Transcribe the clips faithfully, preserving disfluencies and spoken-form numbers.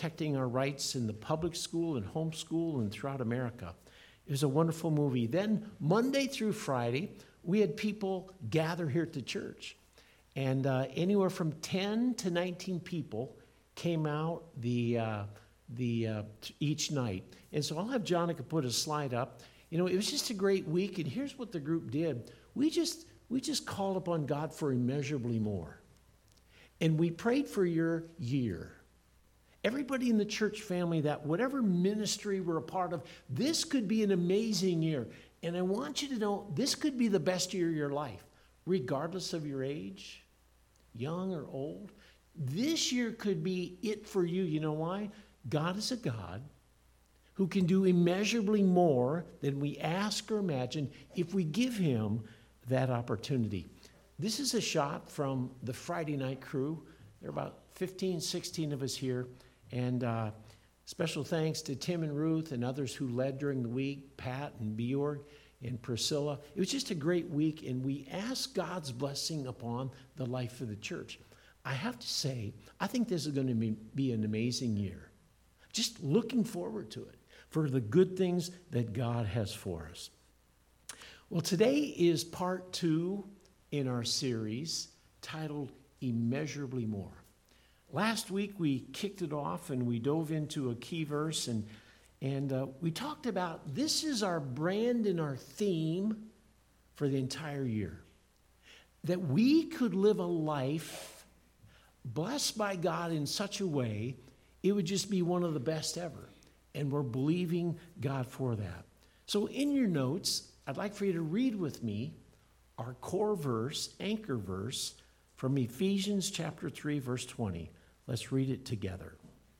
protecting our rights in the public school and homeschool and throughout America. It was a wonderful movie. Then Monday through Friday, we had people gather here at the church. And uh, anywhere from ten to nineteen people came out the uh, the uh, each night. And so I'll have Jonica put a slide up. You know, it was just a great week, and here's what the group did. We just we just called upon God for immeasurably more. And we prayed for your year. Everybody in the church family, that whatever ministry we're a part of, this could be an amazing year. And I want you to know this could be the best year of your life, regardless of your age, young or old. This year could be it for you. You know why? God is a God who can do immeasurably more than we ask or imagine if we give him that opportunity. This is a shot from the Friday night crew. There are about fifteen, sixteen of us here. And uh, special thanks to Tim and Ruth and others who led during the week, Pat and Bjorg and Priscilla. It was just a great week, and we asked God's blessing upon the life of the church. I have to say, I think this is going to be, be an amazing year. Just looking forward to it for the good things that God has for us. Well, today is part two in our series titled Immeasurably More. Last week we kicked it off and we dove into a key verse, and, and uh, we talked about this is our brand and our theme for the entire year. That we could live a life blessed by God in such a way it would just be one of the best ever. And we're believing God for that. So in your notes, I'd like for you to read with me our core verse, anchor verse, from Ephesians chapter three, verse twenty. Let's read it together.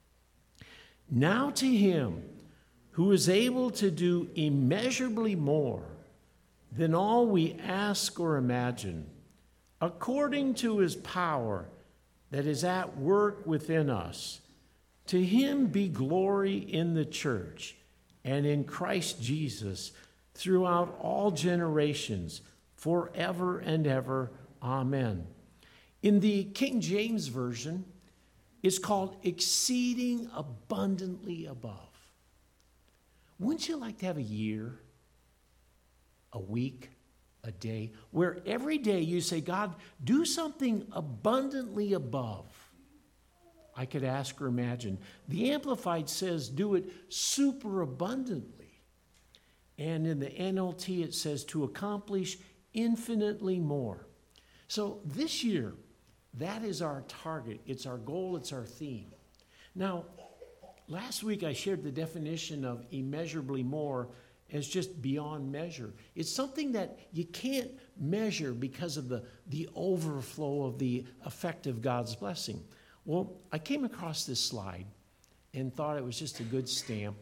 Now to him who is able to do immeasurably more than all we ask or imagine, according to his power that is at work within us, to him be glory in the church and in Christ Jesus throughout all generations, forever and ever. Amen. In the King James Version, it's called exceeding abundantly above. Wouldn't you like to have a year, a week, a day, where every day you say, God, do something abundantly above I could ask or imagine. The Amplified says, do it super abundantly. And in the N L T, it says, to accomplish infinitely more. So this year, that is our target. It's our goal. It's our theme. Now, last week I shared the definition of immeasurably more as just beyond measure. It's something that you can't measure because of the, the overflow of the effect of God's blessing. Well, I came across this slide and thought it was just a good stamp.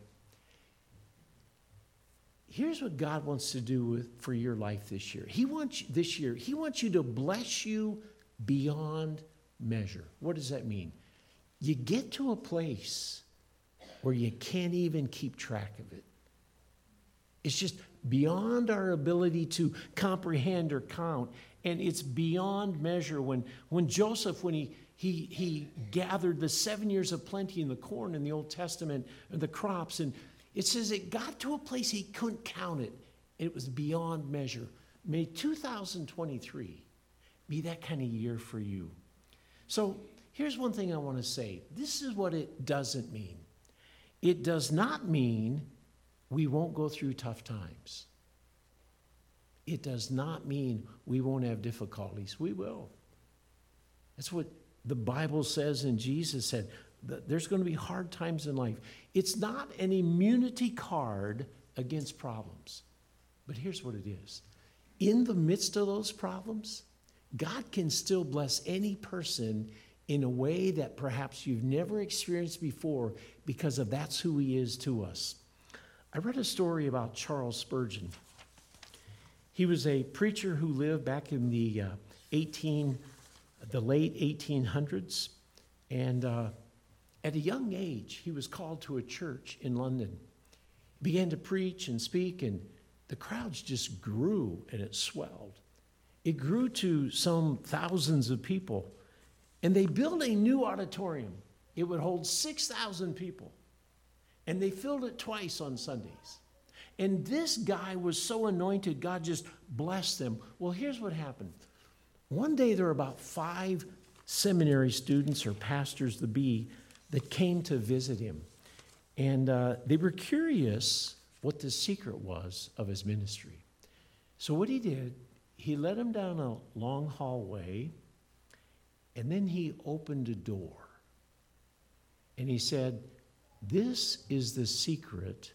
Here's what God wants to do with, for your life this year. He wants this year, he wants you to bless you beyond measure. What does that mean? You get to a place where you can't even keep track of it. It's just beyond our ability to comprehend or count, and it's beyond measure. When, when Joseph, when he, he, he gathered the seven years of plenty in the corn in the Old Testament, and the crops, and it says it got to a place he couldn't count it. It was beyond measure. May two thousand twenty-three be that kind of year for you. So here's one thing I want to say. This is what it doesn't mean. It does not mean we won't go through tough times. It does not mean we won't have difficulties. We will. That's what the Bible says and Jesus said. There's going to be hard times in life. It's not an immunity card against problems. But here's what it is. In the midst of those problems, God can still bless any person in a way that perhaps you've never experienced before because of that's who he is to us. I read a story about Charles Spurgeon. He was a preacher who lived back in the uh, eighteen, the late eighteen hundreds, and uh, at a young age, he was called to a church in London. He began to preach and speak, and the crowds just grew and it swelled. It grew to some thousands of people, and they built a new auditorium it would hold six thousand people. And they filled it twice on Sundays. And this guy was so anointed, God just blessed them. Well, here's what happened. One day there were about five seminary students or pastors to be that came to visit him. And uh, they were curious what the secret was of his ministry. So what he did, he led them down a long hallway, and then he opened a door. And he said, this is the secret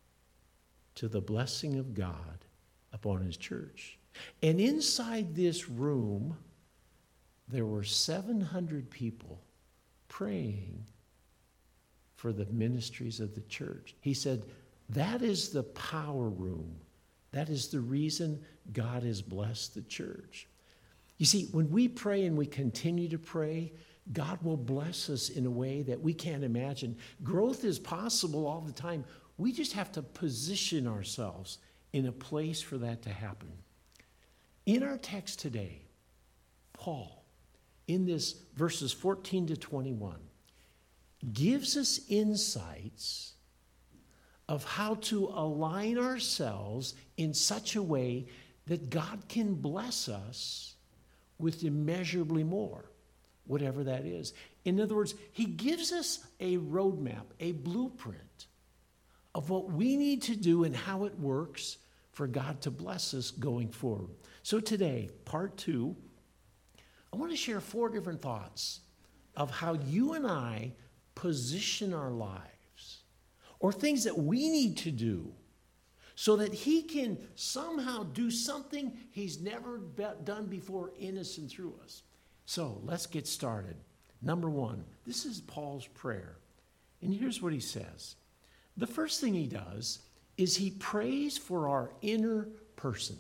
to the blessing of God upon his church. And inside this room, there were seven hundred people praying for the ministries of the church. He said, that is the power room. That is the reason God has blessed the church. You see, when we pray and we continue to pray, God will bless us in a way that we can't imagine. Growth is possible all the time. We just have to position ourselves in a place for that to happen. In our text today, Paul, in this verses fourteen to twenty-one, gives us insights of how to align ourselves in such a way that God can bless us with immeasurably more, whatever that is. In other words, he gives us a roadmap, a blueprint of what we need to do and how it works for God to bless us going forward. So today, part two, I want to share four different thoughts of how you and I position our lives, or things that we need to do so that he can somehow do something he's never be- done before in us and through us. So let's get started. Number one, this is Paul's prayer. And here's what he says. The first thing he does is he prays for our inner person.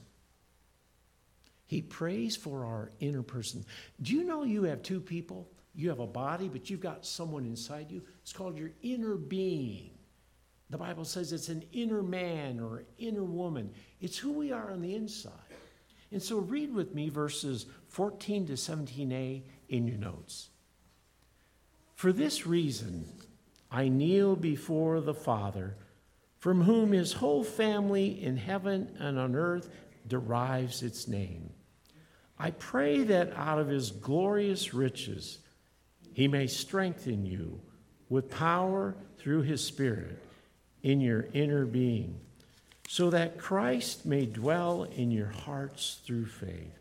He prays for our inner person. Do you know you have two people? You have a body, but you've got someone inside you. It's called your inner being. The Bible says it's an inner man or inner woman. It's who we are on the inside. And so read with me verses fourteen to seventeen a in your notes. For this reason, I kneel before the Father, from whom his whole family in heaven and on earth derives its name. I pray that out of his glorious riches, he may strengthen you with power through his Spirit in your inner being, so that Christ may dwell in your hearts through faith.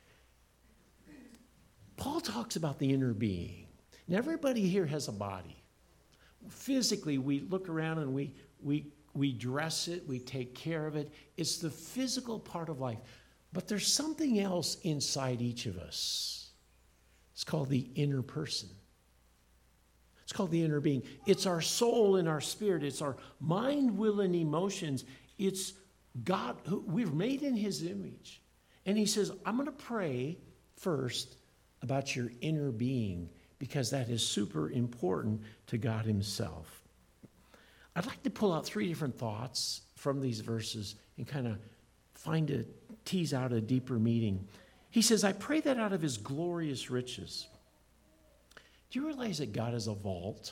Paul talks about the inner being. Now, everybody here has a body. Physically, we look around and we, we, we dress it, we take care of it. It's the physical part of life. But there's something else inside each of us. It's called the inner person. It's called the inner being. It's our soul and our spirit. It's our mind, will, and emotions. It's God, who we're made in his image. And he says, I'm going to pray first about your inner being, because that is super important to God himself. I'd like to pull out three different thoughts from these verses and kind of find a, tease out a deeper meaning. He says, I pray that out of his glorious riches. Do you realize that God is a vault,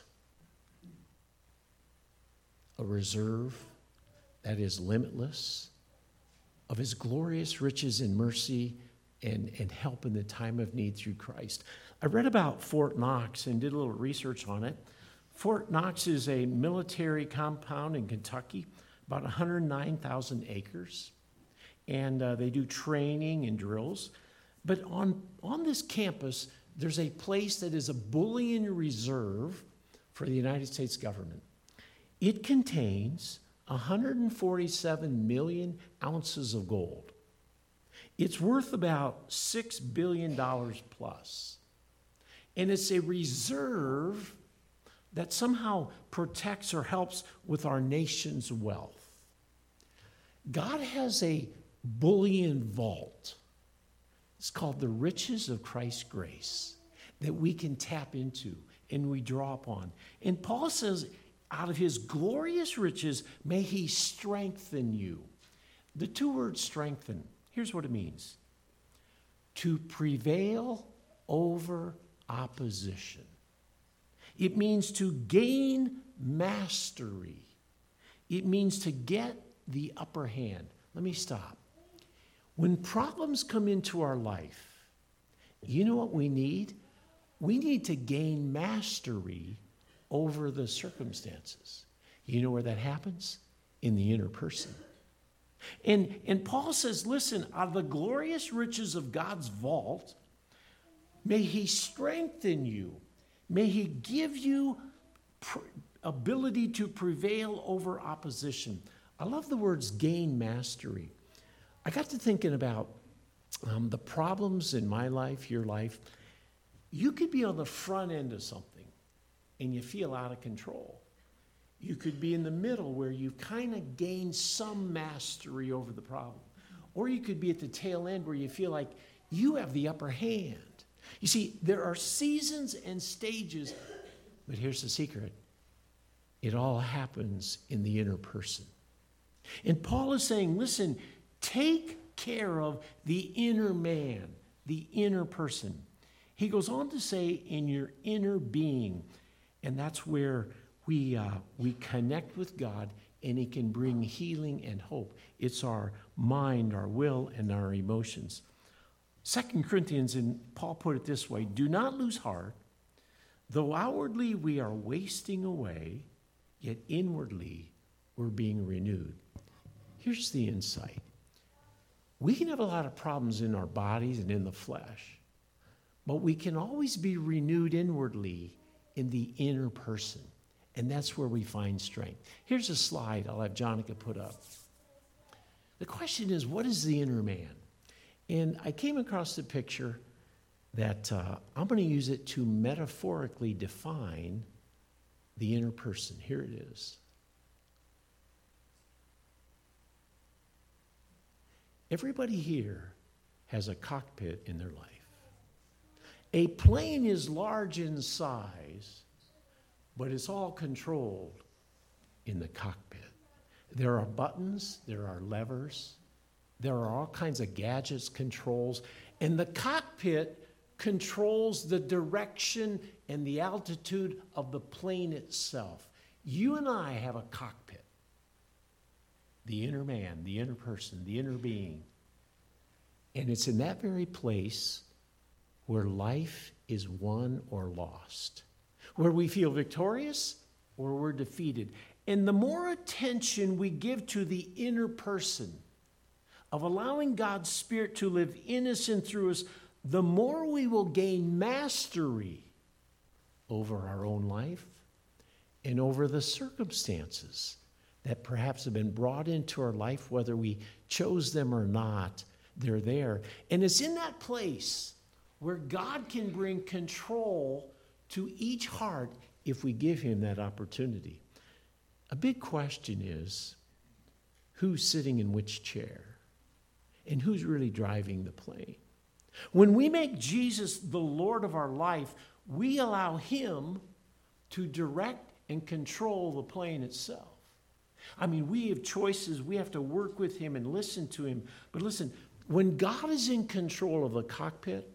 a reserve that is limitless, of his glorious riches and mercy and, and help in the time of need through Christ? I read about Fort Knox and did a little research on it. Fort Knox is a military compound in Kentucky, about one hundred nine thousand acres. And uh, they do training and drills. But on, on this campus, there's a place that is a bullion reserve for the United States government. It contains one hundred forty-seven million ounces of gold. It's worth about six billion dollars plus. And it's a reserve that somehow protects or helps with our nation's wealth. God has a bullion vault. It's called the riches of Christ's grace that we can tap into and we draw upon. And Paul says, out of his glorious riches, may he strengthen you. The two words strengthen, here's what it means. To prevail over opposition. It means to gain mastery. It means to get the upper hand. Let me stop. When problems come into our life, you know what we need? We need to gain mastery over the circumstances. You know where that happens? In the inner person. And, and Paul says, listen, out of the glorious riches of God's vault, may he strengthen you. May he give you pr- ability to prevail over opposition. I love the words gain mastery. I got to thinking about um, the problems in my life, your life. You could be on the front end of something and you feel out of control. You could be in the middle where you've kind of gained some mastery over the problem. Or you could be at the tail end where you feel like you have the upper hand. You see, there are seasons and stages, but here's the secret. It all happens in the inner person. And Paul is saying, listen, take care of the inner man, the inner person. He goes on to say, in your inner being, and that's where we uh, we connect with God, and he can bring healing and hope. It's our mind, our will, and our emotions. Second Corinthians, and Paul put it this way, do not lose heart. Though outwardly we are wasting away, yet inwardly we're being renewed. Here's the insight. We can have a lot of problems in our bodies and in the flesh, but we can always be renewed inwardly in the inner person. And that's where we find strength. Here's a slide I'll have Jonica put up. The question is, what is the inner man? And I came across the picture that uh, I'm going to use it to metaphorically define the inner person. Here it is. Everybody here has a cockpit in their life. A plane is large in size, but it's all controlled in the cockpit. There are buttons, there are levers, there are all kinds of gadgets, controls, and the cockpit controls the direction and the altitude of the plane itself. You and I have a cockpit. The inner man, the inner person, the inner being. And it's in that very place where life is won or lost, where we feel victorious or we're defeated. And the more attention we give to the inner person, of allowing God's Spirit to live in us and through us, the more we will gain mastery over our own life and over the circumstances that perhaps have been brought into our life, whether we chose them or not. They're there. And it's in that place where God can bring control to each heart if we give him that opportunity. A big question is, who's sitting in which chair? And who's really driving the plane? When we make Jesus the Lord of our life, we allow him to direct and control the plane itself. I mean, we have choices. We have to work with him and listen to him. But listen, when God is in control of the cockpit,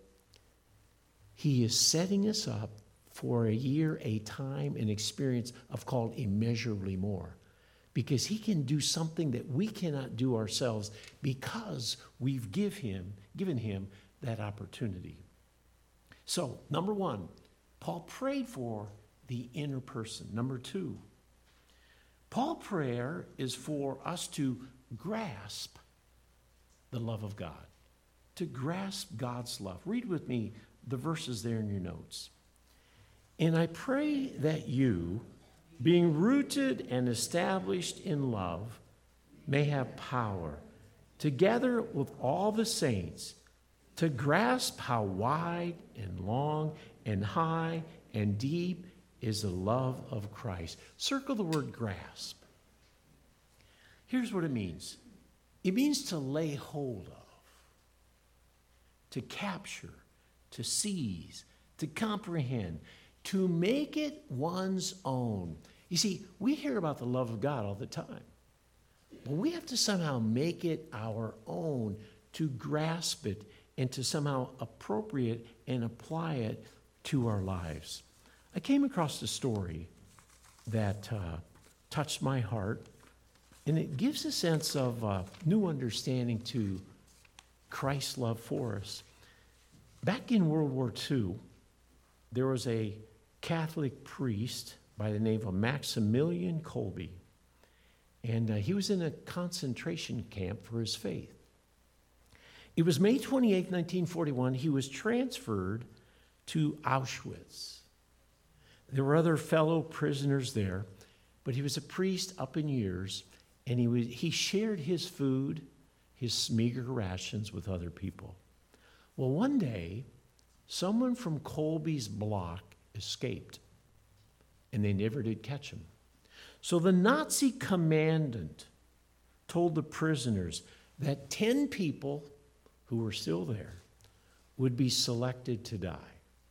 he is setting us up for a year, a time, an experience of called immeasurably more. Because he can do something that we cannot do ourselves because we've give him, given him that opportunity. So, number one, Paul prayed for the inner person. Number two, Paul's prayer is for us to grasp the love of God, to grasp God's love. Read with me the verses there in your notes. And I pray that you, being rooted and established in love, may have power, together with all the saints, to grasp how wide and long and high and deep is the love of Christ. Circle the word grasp. Here's what it means. It means to lay hold of, to capture, to seize, to comprehend, to make it one's own. You see, we hear about the love of God all the time, but we have to somehow make it our own, to grasp it and to somehow appropriate and apply it to our lives. I came across a story that uh, touched my heart, and it gives a sense of uh, new understanding to Christ's love for us. Back in World War Two, there was a Catholic priest by the name of Maximilian Kolbe, and uh, he was in a concentration camp for his faith. It was May twenty-eighth, nineteen forty-one. He was transferred to Auschwitz. There were other fellow prisoners there, but he was a priest up in years, and he was, he shared his food, his meager rations with other people. Well, one day, someone from Kolbe's block escaped, and they never did catch him. So the Nazi commandant told the prisoners that ten people who were still there would be selected to die.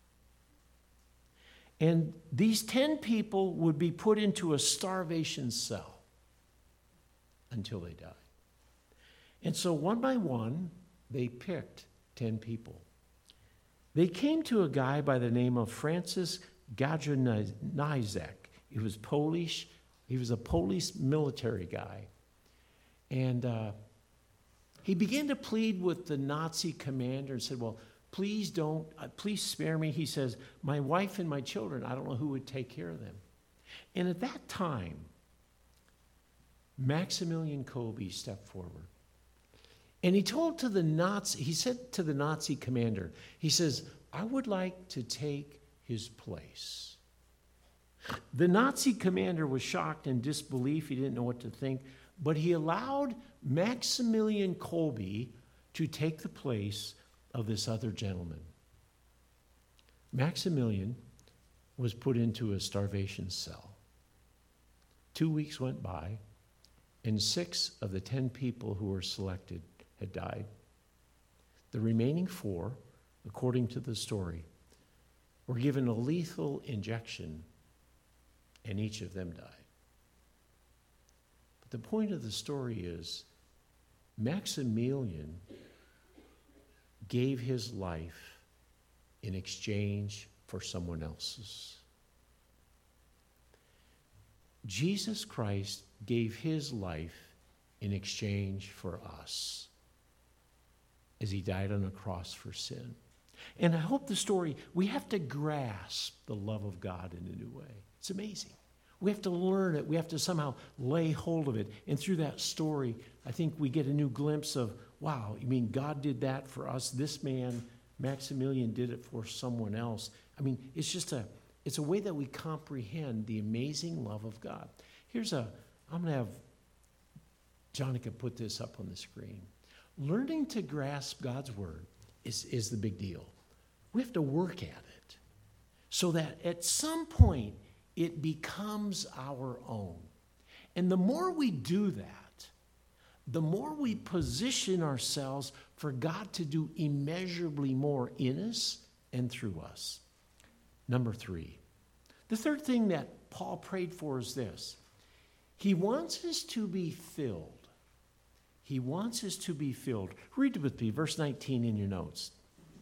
And these ten people would be put into a starvation cell until they died. And so one by one, they picked ten people. They came to a guy by the name of Francis Gajdonizek. He was Polish. He was a Polish military guy. And uh, he began to plead with the Nazi commander and said, well, please don't, uh, please spare me. He says, my wife and my children, I don't know who would take care of them. And at that time, Maximilian Kolbe stepped forward. And he told to the Nazi, he said to the Nazi commander, he says, I would like to take his place. The Nazi commander was shocked in disbelief. He didn't know what to think, but he allowed Maximilian Kolbe to take the place of this other gentleman. Maximilian was put into a starvation cell. Two weeks went by, and six of the ten people who were selected had died. The remaining four, according to the story, were given a lethal injection, and each of them died. But the point of the story is Maximilian gave his life in exchange for someone else's. Jesus Christ gave his life in exchange for us as he died on a cross for sin. And I hope the story, we have to grasp the love of God in a new way. It's amazing. We have to learn it. We have to somehow lay hold of it. And through that story, I think we get a new glimpse of, wow, you mean God did that for us? This man, Maximilian, did it for someone else. I mean, it's just a, it's a way that we comprehend the amazing love of God. Here's a, I'm going to have Jonica put this up on the screen. Learning to grasp God's word is, is the big deal. We have to work at it so that at some point it becomes our own. And the more we do that, the more we position ourselves for God to do immeasurably more in us and through us. Number three, the third thing that Paul prayed for is this. He wants us to be filled. He wants us to be filled. Read it with me, verse nineteen in your notes.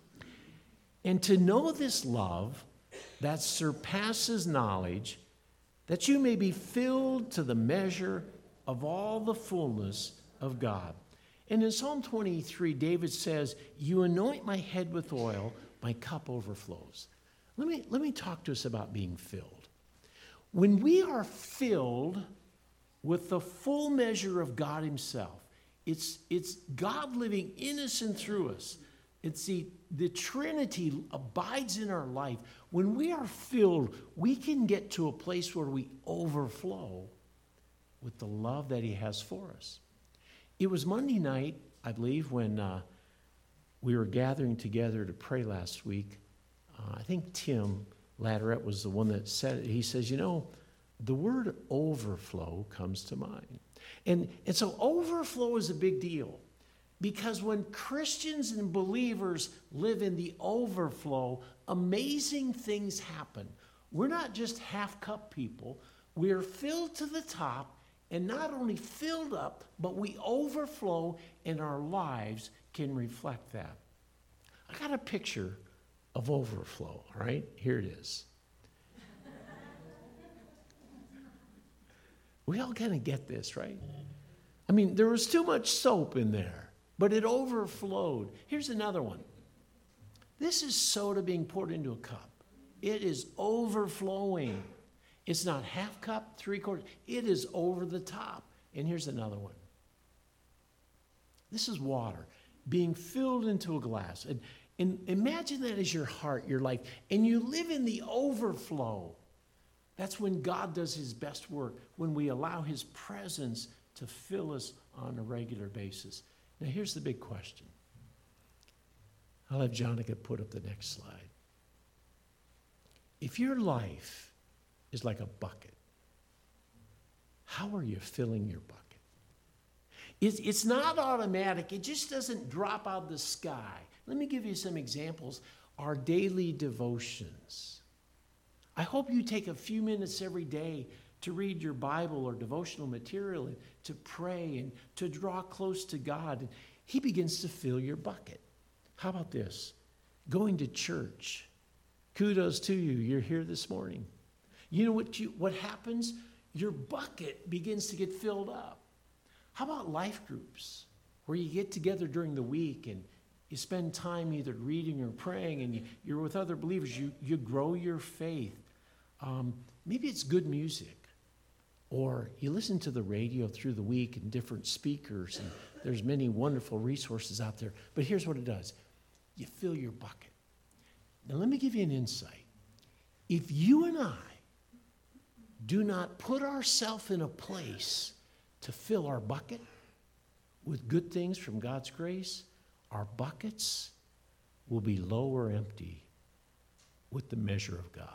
And to know this love that surpasses knowledge, that you may be filled to the measure of all the fullness of God. And in Psalm twenty-three, David says, you anoint my head with oil, my cup overflows. Let me, let me talk to us about being filled. When we are filled with the full measure of God himself, it's, it's God living in us and through us. It's the, the Trinity abides in our life. When we are filled, we can get to a place where we overflow with the love that he has for us. It was Monday night, I believe, when uh, we were gathering together to pray last week. Uh, I think Tim Ladderett was the one that said it. He says, you know, the word overflow comes to mind. And, and so overflow is a big deal. Because when Christians and believers live in the overflow, amazing things happen. We're not just half-cup people. We're filled to the top, and not only filled up, but we overflow, and our lives can reflect that. I got a picture of overflow, all right? Here it is. We all kind of get this, right? I mean, there was too much soap in there, but it overflowed. Here's another one. This is soda being poured into a cup. It is overflowing. It's not half cup, three quarters. It is over the top. And here's another one. This is water being filled into a glass. And, and imagine that as your heart, your life, and you live in the overflow. That's when God does his best work, when we allow his presence to fill us on a regular basis. Now, here's the big question. I'll have Jonica put up the next slide. If your life is like a bucket, how are you filling your bucket? It's, it's not automatic. It just doesn't drop out of the sky. Let me give you some examples. Our daily devotions. I hope you take a few minutes every day to read your Bible or devotional material and to pray and to draw close to God. And he begins to fill your bucket. How about this? Going to church. Kudos to you. You're here this morning. You know what, you, what happens? Your bucket begins to get filled up. How about life groups where you get together during the week and you spend time either reading or praying and you, you're with other believers. You, you grow your faith. Um, maybe it's good music. Or you listen to the radio through the week and different speakers. And there's many wonderful resources out there. But here's what it does. You fill your bucket. Now let me give you an insight. If you and I do not put ourselves in a place to fill our bucket with good things from God's grace, our buckets will be low or empty with the measure of God.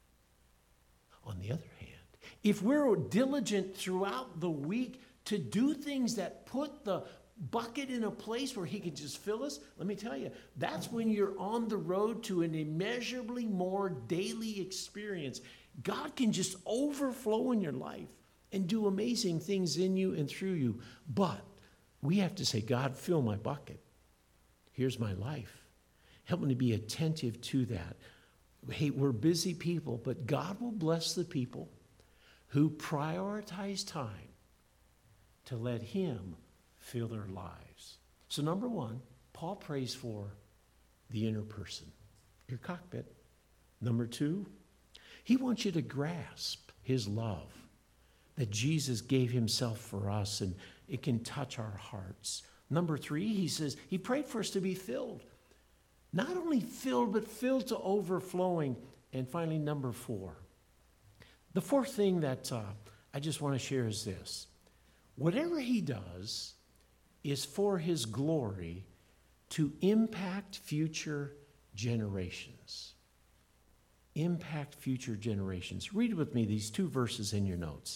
On the other hand, if we're diligent throughout the week to do things that put the bucket in a place where he can just fill us, let me tell you, that's when you're on the road to an immeasurably more daily experience. God can just overflow in your life and do amazing things in you and through you. But we have to say, God, fill my bucket. Here's my life. Help me to be attentive to that. Hey, we're busy people, but God will bless the people who prioritize time to let him fill their lives. So number one, Paul prays for the inner person, your cockpit. Number two, he wants you to grasp his love, that Jesus gave himself for us and it can touch our hearts. Number three, he says, he prayed for us to be filled. Not only filled, but filled to overflowing. And finally, number four. The fourth thing that uh, I just want to share is this. Whatever he does is for his glory to impact future generations. Impact future generations. Read with me these two verses in your notes.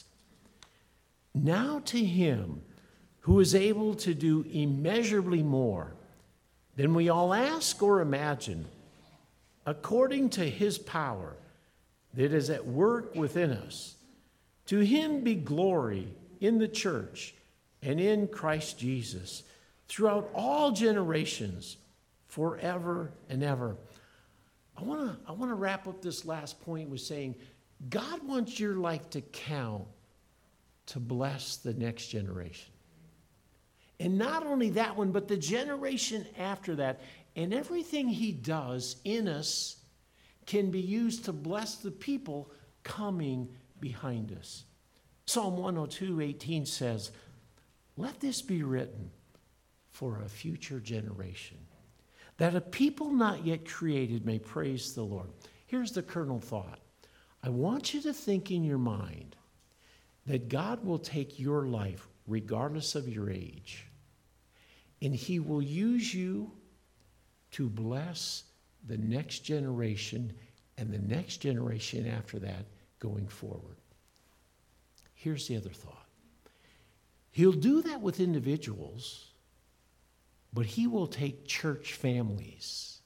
Now to him who is able to do immeasurably more than we all ask or imagine, according to his power that is at work within us, to him be glory in the church and in Christ Jesus throughout all generations, forever and ever. I want to I want to wrap up this last point with saying, God wants your life to count to bless the next generation. And not only that one, but the generation after that. And everything he does in us can be used to bless the people coming behind us. Psalm one oh two, eighteen says, let this be written for a future generation, that a people not yet created may praise the Lord. Here's the kernel thought. I want you to think in your mind that God will take your life, regardless of your age, and he will use you to bless the next generation and the next generation after that going forward. Here's the other thought. He'll do that with individuals, but he will take church families.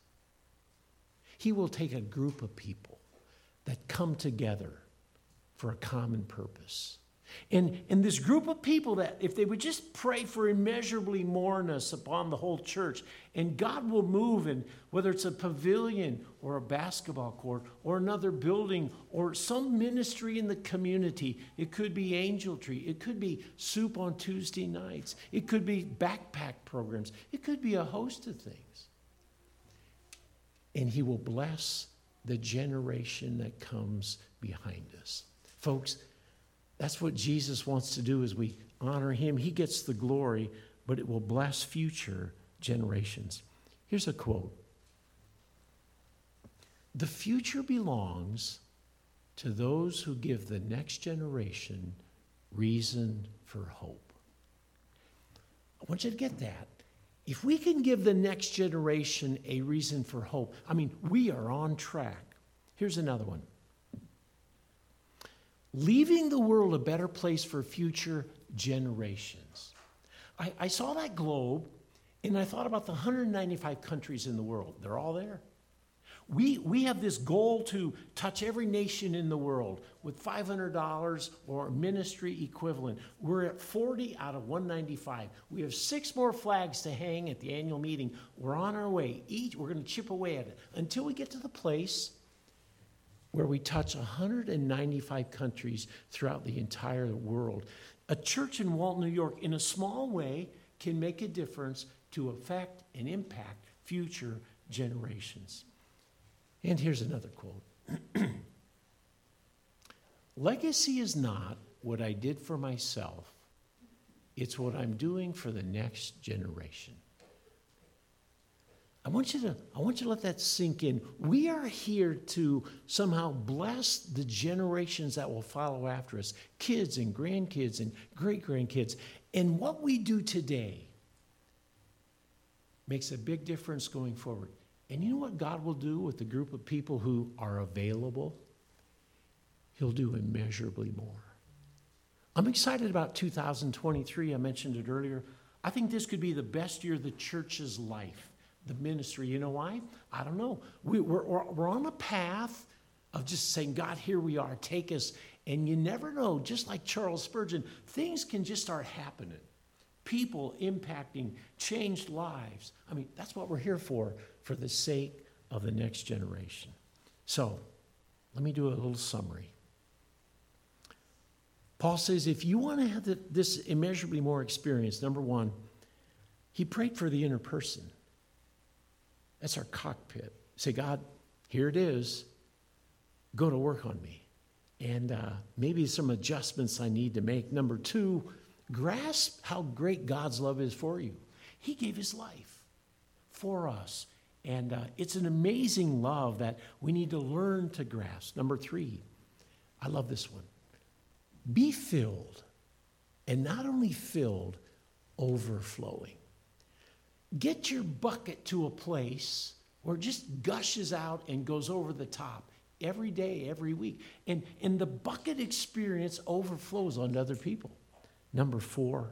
He will take a group of people that come together for a common purpose. And, and this group of people that if they would just pray for immeasurably moreness upon the whole church, and God will move, and whether it's a pavilion or a basketball court or another building or some ministry in the community. It could be Angel Tree. It could be soup on Tuesday nights. It could be backpack programs. It could be a host of things. And he will bless the generation that comes behind us. Folks, that's what Jesus wants to do as we honor him. He gets the glory, but it will bless future generations. Here's a quote. The future belongs to those who give the next generation reason for hope. I want you to get that. If we can give the next generation a reason for hope, I mean, we are on track. Here's another one. Leaving the world a better place for future generations. I, I saw that globe, and I thought about the one hundred ninety-five countries in the world. They're all there. We, we have this goal to touch every nation in the world with five hundred dollars or ministry equivalent. We're at forty out of one ninety-five. We have six more flags to hang at the annual meeting. We're on our way. Each, we're going to chip away at it until we get to the place where we touch one hundred ninety-five countries throughout the entire world. A church in Walton, New York, in a small way, can make a difference to affect and impact future generations. And here's another quote. Legacy is not what I did for myself. It's what I'm doing for the next generation. I want you to, I want you to let that sink in. We are here to somehow bless the generations that will follow after us, kids and grandkids and great-grandkids. And what we do today makes a big difference going forward. And you know what God will do with the group of people who are available? He'll do immeasurably more. I'm excited about two thousand twenty-three. I mentioned it earlier. I think this could be the best year of the church's life, the ministry. You know why? I don't know. We, we're, we're on a path of just saying, God, here we are. Take us. And you never know, just like Charles Spurgeon, things can just start happening. People impacting changed lives. I mean, that's what we're here for, for the sake of the next generation. So, let me do a little summary. Paul says, if you want to have the, this immeasurably more experience, number one, he prayed for the inner person. That's our cockpit. Say, God, here it is. Go to work on me. And uh, maybe some adjustments I need to make. Number two, grasp how great God's love is for you. He gave his life for us. And uh, it's an amazing love that we need to learn to grasp. Number three, I love this one. Be filled, and not only filled, overflowing. Get your bucket to a place where it just gushes out and goes over the top every day, every week. And, and the bucket experience overflows onto other people. Number four,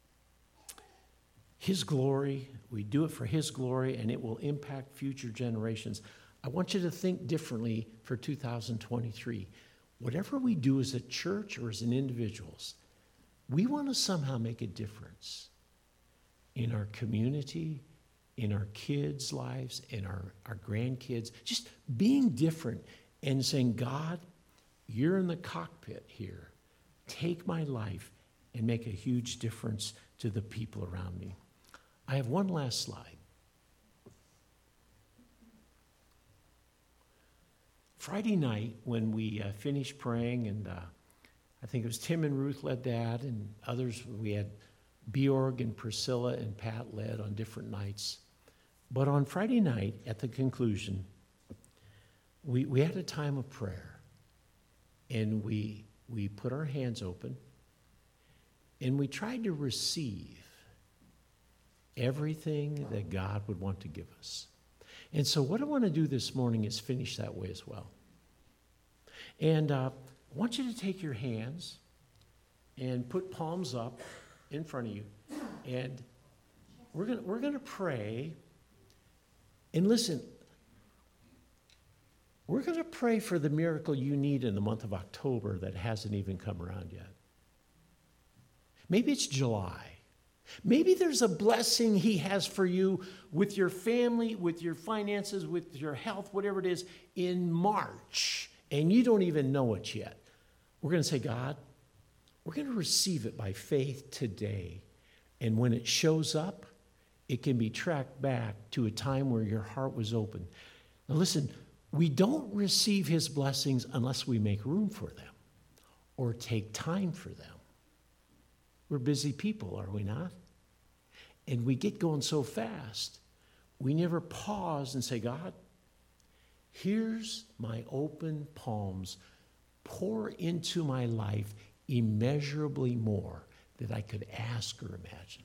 his glory. We do it for his glory, and it will impact future generations. I want you to think differently for two thousand twenty-three. Whatever we do as a church or as an individuals, we want to somehow make a difference in our community, in our kids' lives, in our, our grandkids. Just being different and saying, God, you're in the cockpit here. Take my life and make a huge difference to the people around me. I have one last slide. Friday night, when we uh, finished praying, and uh, I think it was Tim and Ruth led that, and others, we had Bjorg and Priscilla and Pat led on different nights. But on Friday night, at the conclusion, we, we had a time of prayer, and we, we put our hands open, and we tried to receive everything that God would want to give us. And so what I want to do this morning is finish that way as well. And uh, I want you to take your hands and put palms up in front of you. And we're going we're going to pray. And listen, we're going to pray for the miracle you need in the month of October that hasn't even come around yet. Maybe it's July. Maybe there's a blessing he has for you with your family, with your finances, with your health, whatever it is, in March, and you don't even know it yet. We're going to say, God, we're going to receive it by faith today. And when it shows up, it can be tracked back to a time where your heart was open. Now listen, we don't receive his blessings unless we make room for them or take time for them. We're busy people, are we not? And we get going so fast, we never pause and say, God, here's my open palms. Pour into my life immeasurably more than I could ask or imagine.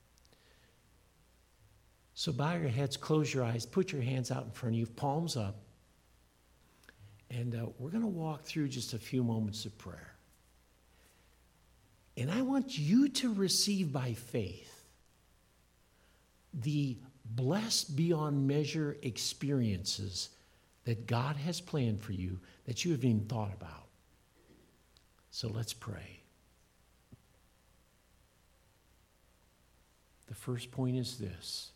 So bow your heads, close your eyes, put your hands out in front of you, palms up. And uh, we're going to walk through just a few moments of prayer. And I want you to receive by faith the blessed beyond measure experiences that God has planned for you that you haven't even thought about. So let's pray. The first point is this.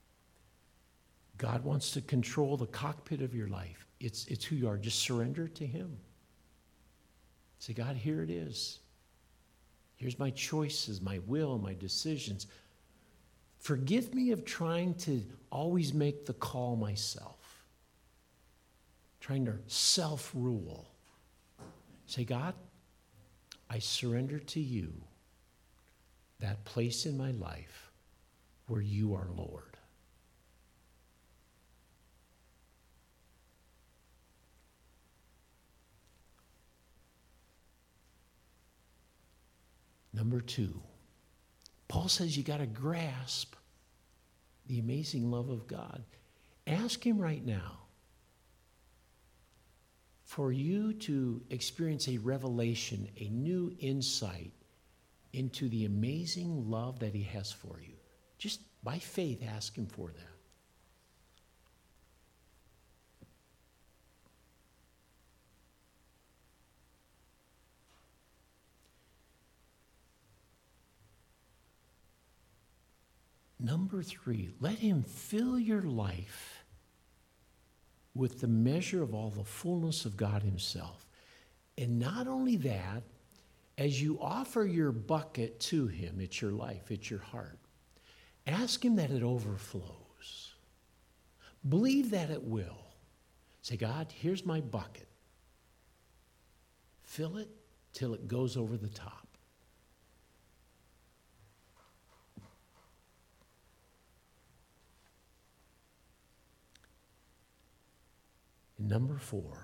God wants to control the cockpit of your life. It's, it's who you are. Just surrender it to him. Say, God, here it is. Here's my choices, my will, my decisions. Forgive me of trying to always make the call myself. Trying to self-rule. Say, God, I surrender to you that place in my life where you are Lord. Number two, Paul says you got to grasp the amazing love of God. Ask him right now for you to experience a revelation, a new insight into the amazing love that he has for you. Just by faith, ask him for that. Number three, let him fill your life with the measure of all the fullness of God himself. And not only that, as you offer your bucket to him, it's your life, it's your heart, ask him that it overflows. Believe that it will. Say, God, here's my bucket. Fill it till it goes over the top. Number four,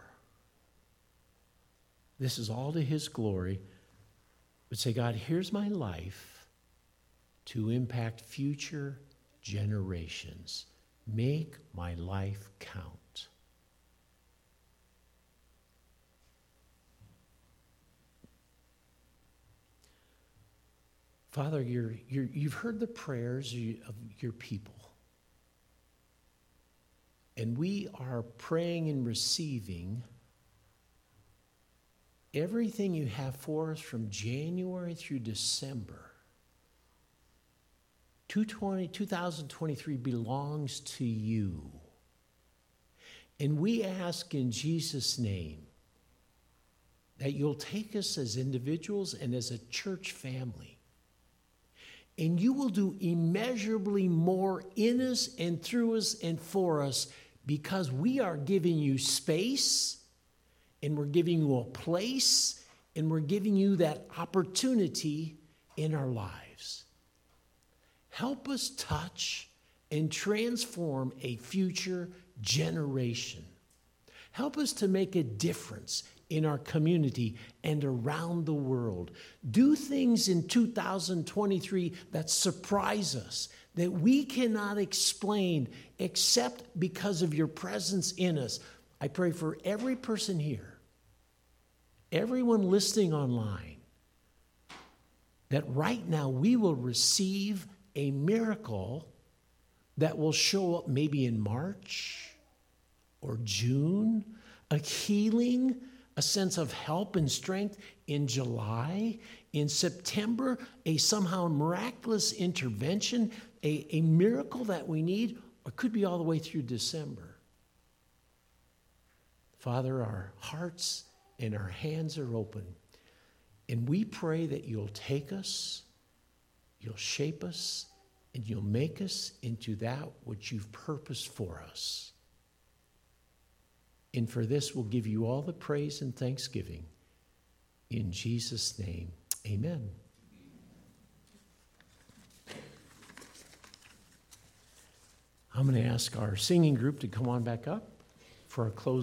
this is all to his glory, but say, God, here's my life to impact future generations. Make my life count. Father, you're, you're, you've heard the prayers of your people. And we are praying and receiving everything you have for us from January through December. two thousand twenty-three belongs to you. And we ask in Jesus' name that you'll take us as individuals and as a church family. And you will do immeasurably more in us and through us and for us, because we are giving you space, and we're giving you a place, and we're giving you that opportunity in our lives. Help us touch and transform a future generation. Help us to make a difference in our community and around the world. Do things in two thousand twenty-three that surprise us, that we cannot explain except because of your presence in us. I pray for every person here, everyone listening online, that right now we will receive a miracle that will show up maybe in March or June, a healing, a sense of help and strength in July. In September, a somehow miraculous intervention, a, a miracle that we need, or it could be all the way through December. Father, our hearts and our hands are open. And we pray that you'll take us, you'll shape us, and you'll make us into that which you've purposed for us. And for this, we'll give you all the praise and thanksgiving. In Jesus' name, amen. I'm going to ask our singing group to come on back up for a close.